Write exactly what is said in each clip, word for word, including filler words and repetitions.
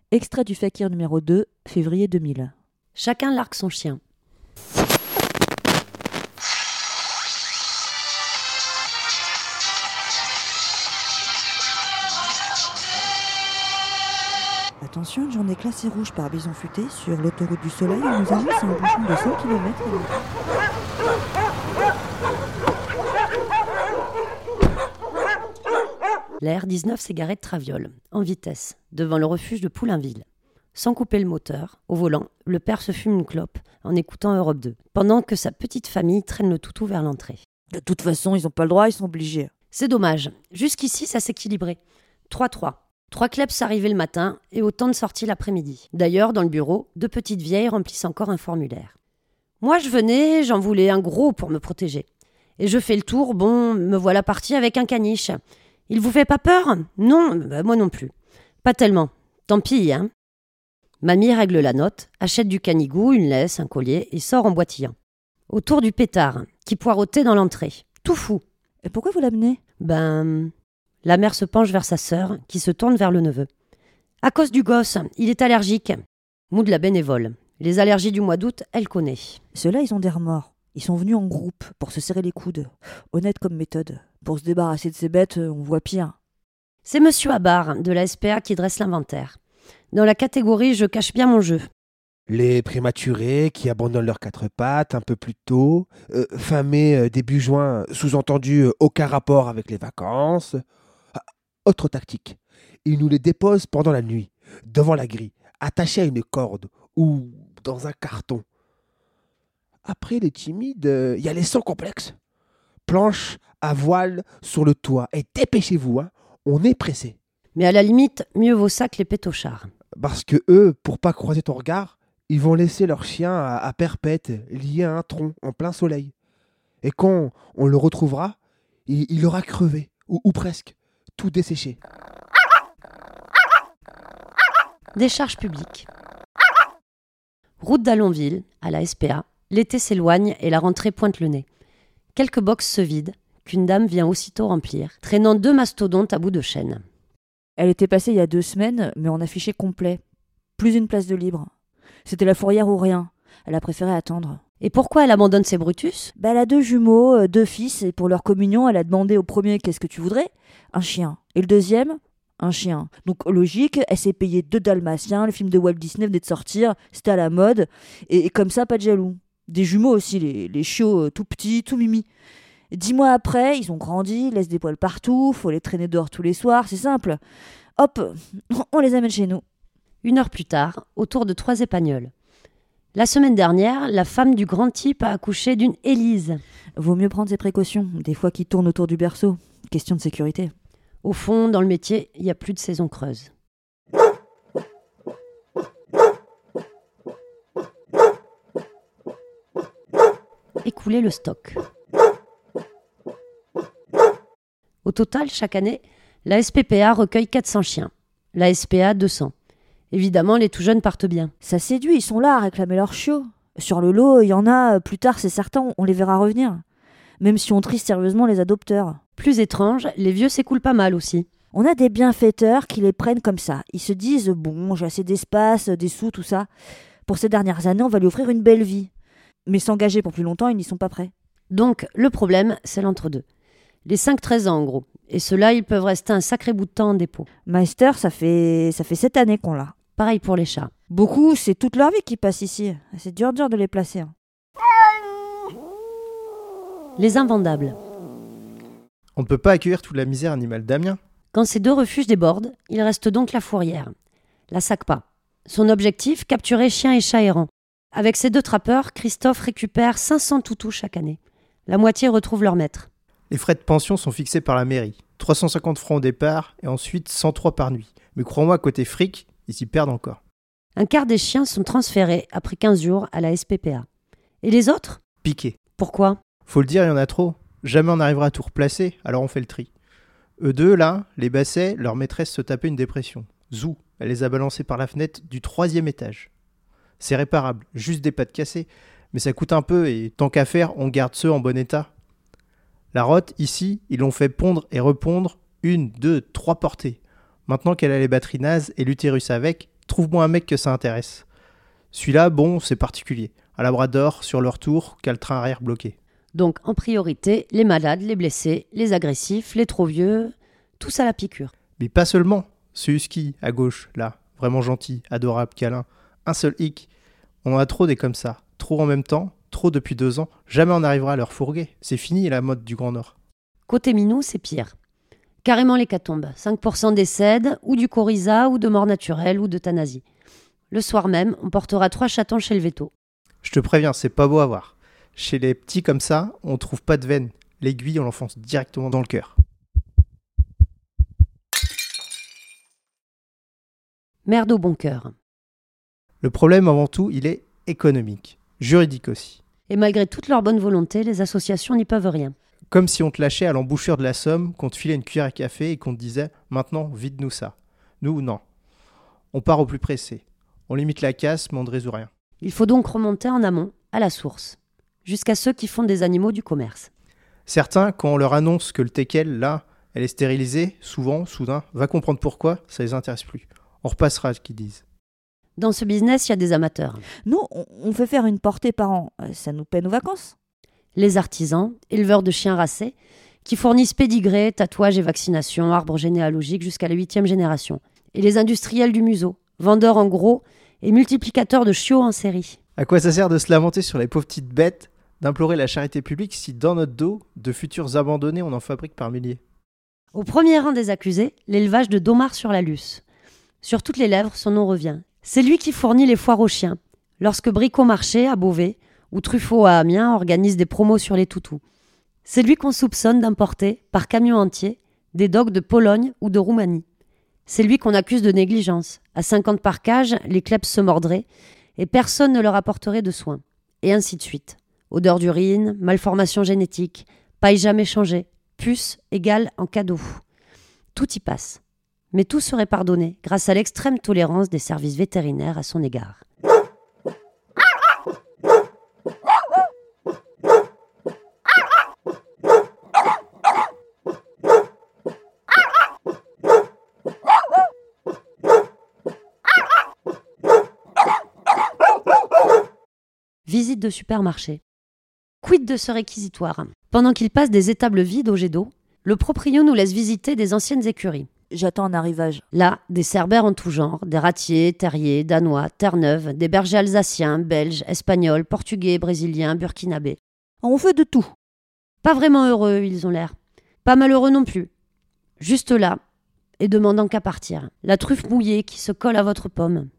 Extrait du Fakir numéro deux, février deux mille. Chacun largue son chien. Attention, une journée classée rouge par Bison Futé sur l'autoroute du Soleil. On nous annonce un bouchon de cent kilomètres. La R dix-neuf s'est garée de Traviole, en vitesse, devant le refuge de Poulainville. Sans couper le moteur, au volant, le père se fume une clope en écoutant Europe deux, pendant que sa petite famille traîne le toutou vers l'entrée. De toute façon, ils n'ont pas le droit, ils sont obligés. C'est dommage. Jusqu'ici, ça s'équilibrait. trois trois. Trois kleps arrivaient le matin et autant de sorties l'après-midi. D'ailleurs, dans le bureau, deux petites vieilles remplissent encore un formulaire. Moi, je venais, j'en voulais un gros pour me protéger. Et je fais le tour, bon, me voilà partie avec un caniche. Il vous fait pas peur ? Non, bah moi non plus. Pas tellement. Tant pis, hein. Mamie règle la note, achète du canigou, une laisse, un collier et sort en boitillant. Autour du pétard, qui poireautait dans l'entrée. Tout fou. Et pourquoi vous l'amenez ? Ben... La mère se penche vers sa sœur, qui se tourne vers le neveu. À cause du gosse, il est allergique. Moue de la bénévole. Les allergies du mois d'août, elle connaît. Ceux-là, ils ont des remords. Ils sont venus en groupe pour se serrer les coudes. Honnête comme méthode. Pour se débarrasser de ces bêtes, on voit pire. C'est Monsieur Abar, de la S P A, qui dresse l'inventaire. Dans la catégorie « Je cache bien mon jeu ». Les prématurés qui abandonnent leurs quatre pattes un peu plus tôt, euh, fin mai, euh, début juin, sous-entendu euh, aucun rapport avec les vacances. Ah, autre tactique, ils nous les déposent pendant la nuit, devant la grille, attachés à une corde ou dans un carton. Après les timides, il euh, y a les sans complexes. Planche à voile sur le toit. Et dépêchez-vous, hein, on est pressé. Mais à la limite, mieux vaut ça que les pétochards. Parce que eux, pour pas croiser ton regard, ils vont laisser leur chien à, à perpète, lié à un tronc, en plein soleil. Et quand on le retrouvera, il, il aura crevé, ou, ou presque, tout desséché. Décharge publique. Route d'Allonville, à la S P A. L'été s'éloigne et la rentrée pointe le nez. Quelques boxes se vident, qu'une dame vient aussitôt remplir, traînant deux mastodontes à bout de chaîne. Elle était passée il y a deux semaines, mais en affiché complet. Plus une place de libre. C'était la fourrière ou rien. Elle a préféré attendre. Et pourquoi elle abandonne ses Brutus ? Bah, elle a deux jumeaux, euh, deux fils, et pour leur communion, elle a demandé au premier « Qu'est-ce que tu voudrais ?» Un chien. Et le deuxième ? Un chien. Donc logique, elle s'est payée deux dalmatiens, le film de Walt Disney venait de sortir, c'était à la mode, et, et comme ça, pas de jaloux. Des jumeaux aussi, les, les chiots euh, tout petits, tout mimi. Et dix mois après, ils ont grandi, ils laissent des poils partout, faut les traîner dehors tous les soirs, c'est simple. Hop, on les amène chez nous. Une heure plus tard, autour de trois épagnols. La semaine dernière, la femme du grand type a accouché d'une Élise. Vaut mieux prendre ses précautions, des fois qu'ils tournent autour du berceau. Question de sécurité. Au fond, dans le métier, il n'y a plus de saison creuse. Écouler le stock. Au total, chaque année, la S P P A recueille quatre cents chiens. La S P A, deux cents. Évidemment, les tout jeunes partent bien. Ça séduit, ils sont là à réclamer leur chiot. Sur le lot, il y en a, plus tard, c'est certain, on les verra revenir. Même si on trie sérieusement les adopteurs. Plus étrange, les vieux s'écoulent pas mal aussi. On a des bienfaiteurs qui les prennent comme ça. Ils se disent, bon, j'ai assez d'espace, des sous, tout ça. Pour ces dernières années, on va lui offrir une belle vie. Mais s'engager pour plus longtemps, ils n'y sont pas prêts. Donc, le problème, c'est l'entre-deux. Les cinq treize ans, en gros. Et ceux-là, ils peuvent rester un sacré bout de temps en dépôt. Meister, ça fait, ça fait sept années qu'on l'a. Pareil pour les chats. Beaucoup, c'est toute leur vie qu'ils passent ici. C'est dur, dur de les placer. Hein. Les invendables. On ne peut pas accueillir toute la misère animale d'Amiens. Quand ces deux refuges débordent, il reste donc la fourrière. La SACPA. Son objectif, capturer chiens et chats errants. Avec ses deux trappeurs, Christophe récupère cinq cents toutous chaque année. La moitié retrouve leur maître. Les frais de pension sont fixés par la mairie. trois cent cinquante francs au départ et ensuite cent trois par nuit. Mais crois-moi, côté fric, ils s'y perdent encore. Un quart des chiens sont transférés après quinze jours à la S P P A. Et les autres ? Piqués. Pourquoi ? Faut le dire, il y en a trop. Jamais on n'arrivera à tout replacer, alors on fait le tri. Eux deux, là, les bassets, leur maîtresse se tapait une dépression. Zou, elle les a balancés par la fenêtre du troisième étage. C'est réparable, juste des pattes cassées, mais ça coûte un peu et tant qu'à faire, on garde ceux en bon état. La rotte, ici, ils l'ont fait pondre et repondre une, deux, trois portées. Maintenant qu'elle a les batteries nazes et l'utérus avec, trouve-moi un mec que ça intéresse. Celui-là, bon, c'est particulier. Un labrador, sur leur tour, qu'a le train arrière bloqué. Donc en priorité, les malades, les blessés, les agressifs, les trop vieux, tous à la piqûre. Mais pas seulement. Ce husky, à gauche, là, vraiment gentil, adorable, câlin. Un seul hic. On en a trop des comme ça. Trop en même temps, trop depuis deux ans. Jamais on n'arrivera à leur fourguer. C'est fini la mode du Grand Nord. Côté minou, c'est pire. Carrément l'hécatombe. cinq pour cent décèdent, ou du coryza, ou de mort naturelle, ou d'euthanasie. Le soir même, on portera trois chatons chez le veto. Je te préviens, c'est pas beau à voir. Chez les petits comme ça, on trouve pas de veine. L'aiguille, on l'enfonce directement dans le cœur. Merde au bon cœur. Le problème, avant tout, il est économique. Juridique aussi. Et malgré toute leur bonne volonté, les associations n'y peuvent rien. Comme si on te lâchait à l'embouchure de la Somme, qu'on te filait une cuillère à café et qu'on te disait « Maintenant, vide-nous ça ». Nous, non. On part au plus pressé. On limite la casse, mais on ne résout rien. Il faut donc remonter en amont, à la source, jusqu'à ceux qui font des animaux du commerce. Certains, quand on leur annonce que le teckel, là, elle est stérilisée, souvent, soudain, va comprendre pourquoi, ça les intéresse plus. On repassera ce qu'ils disent. Dans ce business, il y a des amateurs. Nous, on- on fait faire une portée par an. Euh, Ça nous paie nos vacances. Les artisans, éleveurs de chiens racés, qui fournissent pédigrés, tatouages et vaccinations, arbres généalogiques jusqu'à la huitième génération. Et les industriels du museau, vendeurs en gros et multiplicateurs de chiots en série. À quoi ça sert de se lamenter sur les pauvres petites bêtes, d'implorer la charité publique si dans notre dos, de futurs abandonnés, on en fabrique par milliers? Au premier rang des accusés, l'élevage de Domar sur la Luce. Sur toutes les lèvres, son nom revient. C'est lui qui fournit les foires aux chiens, lorsque Bricomarché à Beauvais ou Truffaut à Amiens organise des promos sur les toutous. C'est lui qu'on soupçonne d'importer, par camion entier, des dogs de Pologne ou de Roumanie. C'est lui qu'on accuse de négligence. À cinquante par cage, les kleps se mordraient et personne ne leur apporterait de soins. Et ainsi de suite. Odeur d'urine, malformation génétique, paille jamais changée, puce égale en cadeau. Tout y passe. Mais tout serait pardonné grâce à l'extrême tolérance des services vétérinaires à son égard. Visite de supermarché. Quid de ce réquisitoire? Pendant qu'il passe des étables vides au jet d'eau, le proprio nous laisse visiter des anciennes écuries. J'attends un arrivage. Là, des cerbères en tout genre, des ratiers, terriers, danois, terre-neuve, des bergers alsaciens, belges, espagnols, portugais, brésiliens, burkinabés. On fait de tout. Pas vraiment heureux, ils ont l'air. Pas malheureux non plus. Juste là, et demandant qu'à partir. La truffe mouillée qui se colle à votre pomme.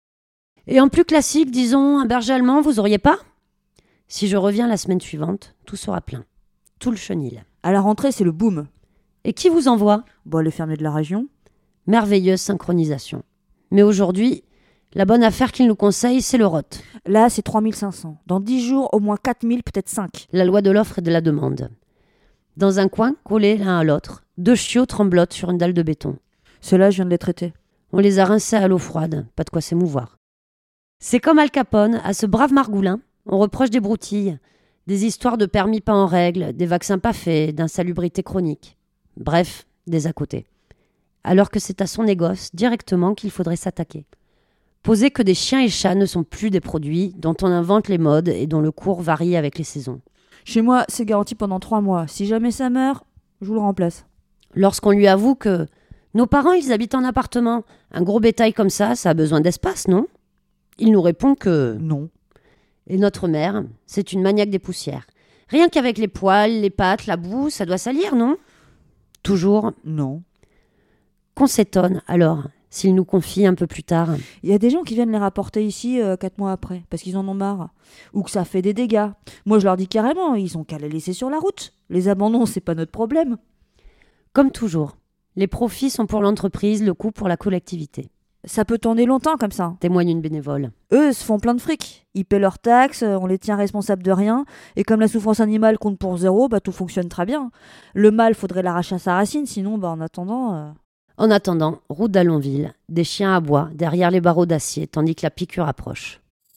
Et en plus classique, disons, un berger allemand, vous auriez pas? Si je reviens la semaine suivante, tout sera plein. Tout le chenil. À la rentrée, c'est le boom. Et qui vous envoie? Bon, le fermier de la région. Merveilleuse synchronisation. Mais aujourd'hui, la bonne affaire qu'il nous conseille, c'est le rot. Là, c'est trois mille cinq cents. Dans dix jours, au moins quatre mille, peut-être cinq. La loi de l'offre et de la demande. Dans un coin, collés l'un à l'autre, deux chiots tremblotent sur une dalle de béton. Ceux-là, je viens de les traiter. On les a rincés à l'eau froide, pas de quoi s'émouvoir. C'est comme Al Capone, à ce brave Margoulin, on reproche des broutilles, des histoires de permis pas en règle, des vaccins pas faits, d'insalubrité chronique. Bref, des à côté. Alors que c'est à son négoce, directement, qu'il faudrait s'attaquer. Poser que des chiens et chats ne sont plus des produits dont on invente les modes et dont le cours varie avec les saisons. Chez moi, c'est garanti pendant trois mois. Si jamais ça meurt, je vous le remplace. Lorsqu'on lui avoue que nos parents, ils habitent en appartement, un gros bétail comme ça, ça a besoin d'espace, non? Il nous répond que... Non. Et notre mère, c'est une maniaque des poussières. Rien qu'avec les poils, les pattes, la boue, ça doit salir, non? Toujours Non. qu'on s'étonne, alors, s'il nous confie un peu plus tard. Il y a des gens qui viennent les rapporter ici euh, quatre mois après, parce qu'ils en ont marre. Ou que ça fait des dégâts. Moi, je leur dis carrément, ils ont qu'à les laisser sur la route. Les abandons, c'est pas notre problème. Comme toujours, les profits sont pour l'entreprise, le coût pour la collectivité. Ça peut tourner longtemps comme ça. Témoigne une bénévole. Eux se font plein de fric. Ils paient leurs taxes, on les tient responsables de rien. Et comme la souffrance animale compte pour zéro, bah tout fonctionne très bien. Le mal, faudrait l'arracher à sa racine, sinon, bah en attendant... euh, En attendant, route d'Allonville, des chiens à bois derrière les barreaux d'acier, tandis que la piqûre approche.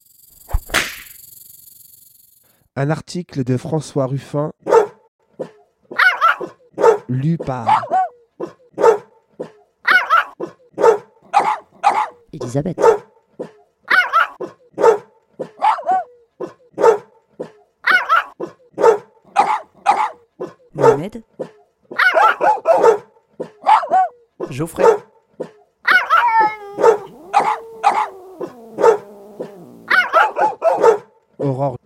Un article de François Ruffin, lu par Elisabeth. Mohamed. Geoffrey. Aurore.